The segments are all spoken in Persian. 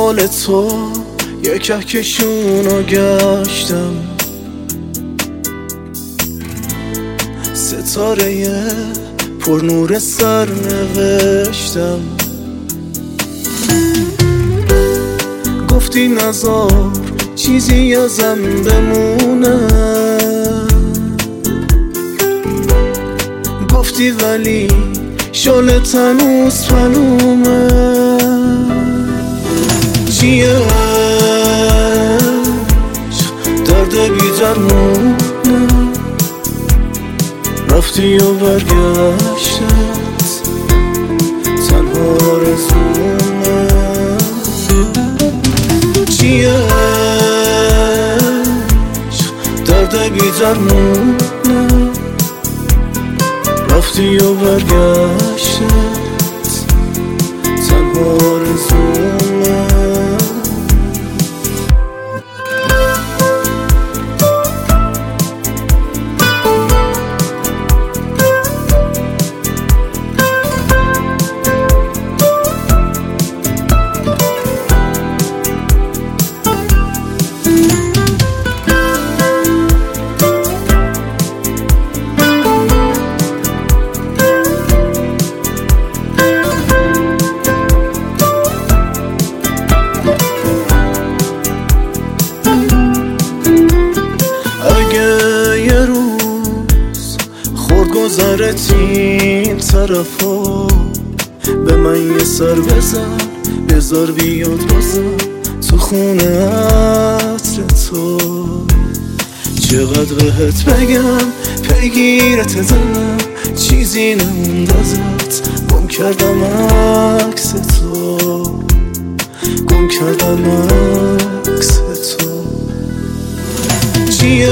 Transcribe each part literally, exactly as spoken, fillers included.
دنبال تو یک کهکشونو گشتم، ستاره پر نور سر نوشتم. گفتی نذار چیزی ازم بمونه، گفتی ولی شعله هنوز پلومه. چیه درد بی درمونه، رفتی و برگشتت تنها آرزومه. چیه درد بی درمونه، رفتی و برگشتت تنها آرزومه. گذرت این طرفا به من یه سر بزن، بذار بیاد بازم تو خونه عطر تو. چقدر بهت بگم پیگیرت دلم، چیزی نموند ازت، گم کردم عکس تو، گم کردم عکس تو. چیه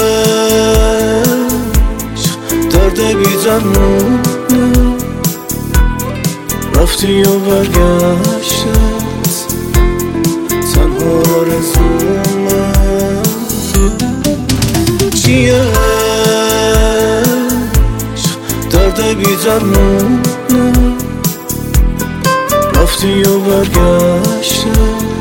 درد بی درمونه، رفتی و برگشتت تنها آرزومه. چیه درد بی درمونه، رفتی و برگشتت